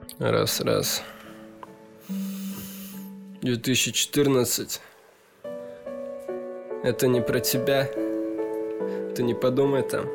Раз. 2014. Это не про тебя. Ты не подумай там.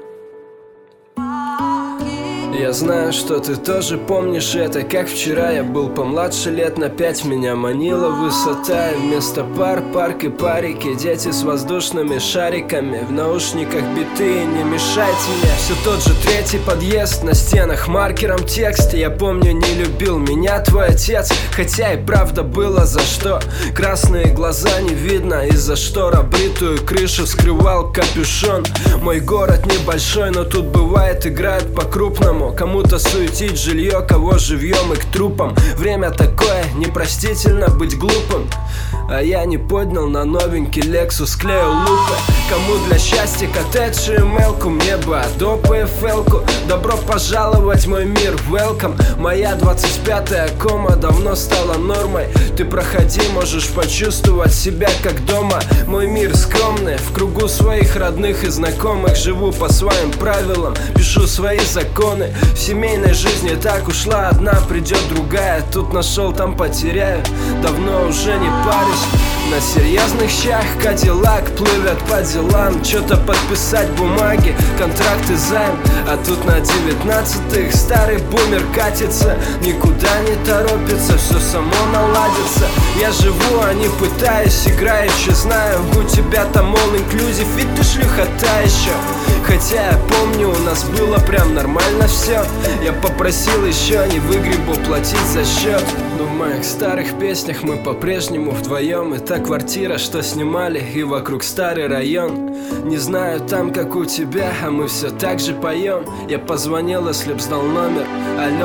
Я знаю, что ты тоже помнишь это, как вчера. Я был помладше лет на 5, меня манила высота. И вместо пар, парк и парики, дети с воздушными шариками. В наушниках биты, не мешайте мне. Все тот же третий подъезд, на стенах маркером текст. Я помню, не любил меня твой отец, хотя и правда было за что. Красные глаза не видно из-за штор, обритую крышу скрывал капюшон. Мой город небольшой, но тут бывает играют по-крупному. Кому-то суетить жилье, кого живьем и к трупам. Время такое, непростительно быть глупым. А я не поднял на новенький Lexus, клею лупы. Кому для счастья коттедж и мелку, мне бы Adobe FL-ку. Добро пожаловать в мой мир, welcome. Моя 25-я кома давно стала нормой. Ты проходи, можешь почувствовать себя как дома. Мой мир скромный, в кругу своих родных и знакомых. Живу по своим правилам, пишу свои законы. В семейной жизни так ушла одна, придет другая. Тут нашел, там потеряю, давно уже не парюсь. На серьезных щах Кадиллак плывет по делам. Что-то подписать бумаги, контракты, займ. А тут на 19-х старый бумер катится. Никуда не торопится, все само наладится. Я живу, а не пытаюсь, играючи. Знаю, у тебя там all-inclusive, ведь ты шлюха та еще. Хотя я помню, у нас было прям нормально все. Я попросил еще, не выгребу платить за счет. Но в моих старых песнях мы по-прежнему вдвоем. И та квартира, что снимали, и вокруг старый район. Не знаю там, как у тебя, а мы все так же поем. Я позвонил, если б знал номер. Алло.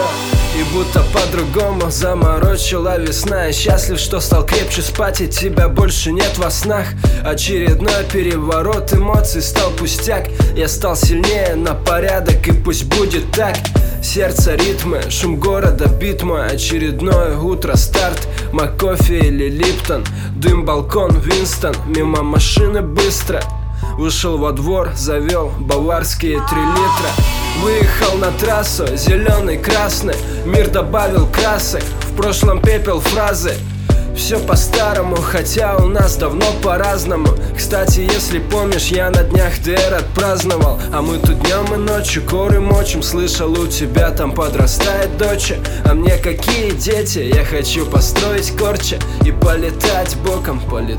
И будто по-другому заморочила весна. Я счастлив, что стал крепче спать, и тебя больше нет во снах. Очередной переворот эмоций стал пустяк. Я стал сильнее на порядок, и пусть будет так. Сердце, ритмы, шум города, бит мой. Очередное утро, старт, Маккофе или Липтон. Дым, балкон, Винстон, мимо машины быстро. Вышел во двор, завел баварские 3 литра. Выехал на трассу, зеленый, красный. Мир добавил красок, в прошлом пепел фразы. Все по-старому, хотя у нас давно по-разному. Кстати, если помнишь, я на днях ДР отпраздновал. А мы тут днем и ночью коры мочим. Слышал, у тебя там подрастает доча. А мне какие дети, я хочу построить корча. И полетать боком,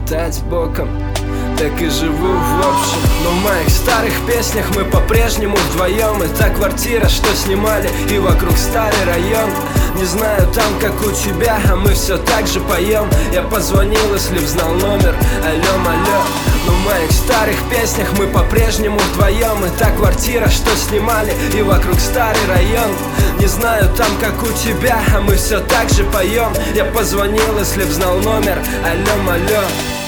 так и живу в общем. Но в моих старых песнях мы по-прежнему вдвоем. И та квартира, что снимали, и вокруг старый район. Не знаю там, как у тебя, а мы все так же поем. Я позвонил, если б знал номер. Алло. Но в моих старых песнях мы по-прежнему вдвоем. И та квартира, что снимали, и вокруг старый район. Не знаю там, как у тебя, а мы все так же поем. Я позвонил, если б знал номер. Алло.